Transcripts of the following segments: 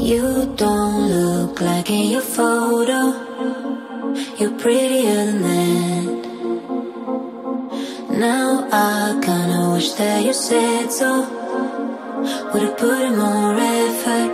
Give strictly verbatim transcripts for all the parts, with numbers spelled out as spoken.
You don't look like in your photo. You're prettier than that. Now I kinda wish that you said so. Would've put in more effort.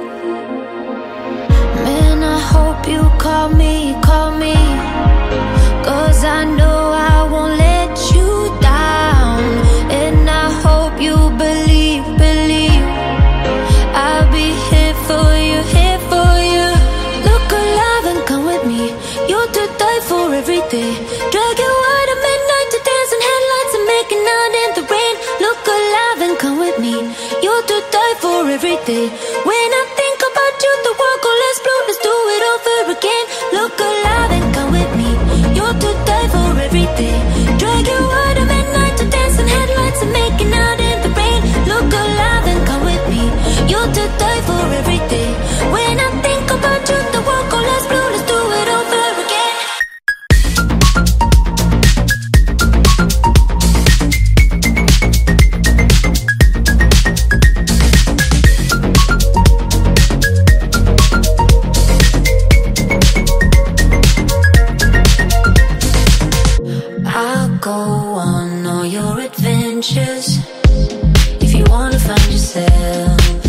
Man, I hope you call me, call me, 'cause I know I won't let you down. And I hope you believe, believe I'll be here for you, here for you. Look alive and come with me. You're to die for every day. Drag you out at midnight to dance in headlights and making out in the rain. Look alive and come with me. You're to die for every day. When I think about you, the world goes less blue. Let's do it over again. Look alive and come with me. You're to die for every day. Drag you out at midnight to dance in headlights and making out in the rain. Look alive and come with me. You're to die for every day. When I think about you, the world goes less blue. Let's do it over again. I'll go on all your adventures if you wanna find yourself.